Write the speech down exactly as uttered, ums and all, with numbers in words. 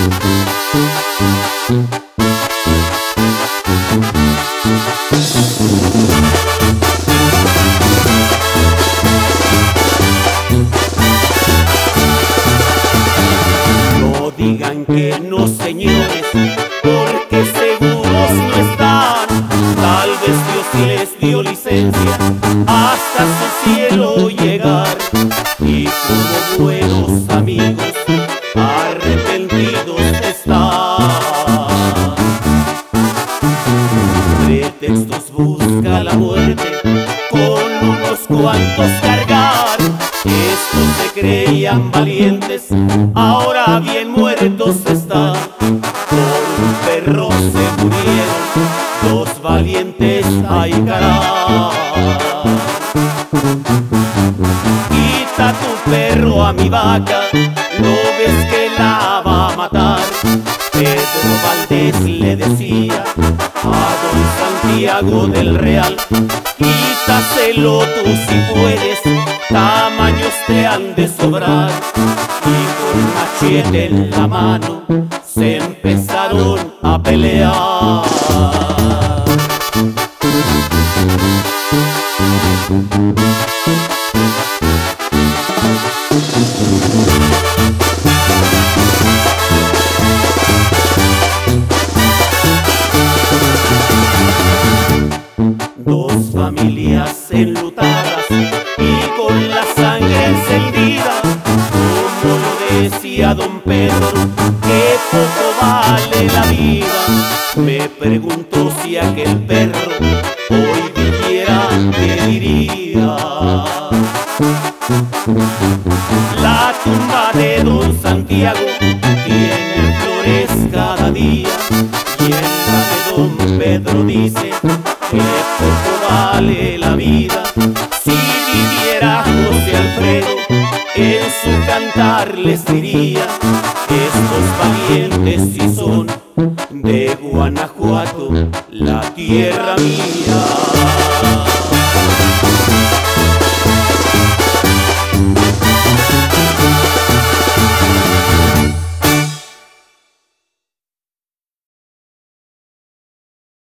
No digan que no, señores, porque seguros no están. Tal vez Dios les dio licencia hasta su cielo llegar. Y como buenos amigos arrepentidos están. Pretextos busca la muerte, con unos cuantos cargar. Estos se creían valientes, ahora bien muertos están. Por un perro se murieron los valientes, ay caray. Quita tu perro a mi vaca, ¿no ves que la va a matar? Pedro Valdés le decía a don Santiago del Real: quítaselo tú si puedes, tamaños te han de sobrar. Y con machete en la mano se empezaron a pelear. Dos familias enlutadas y con la sangre encendida, como lo decía don Pedro, que poco vale la vida. Me pregunto si aquel perro hoy viviera, ¿qué diría? La tumba de don Santiago tiene flores cada día, y en la de don Pedro dice que poco vale la vida. Si viviera José Alfredo, en su cantar les diría: estos valientes sí son de Guanajuato, la tierra mía.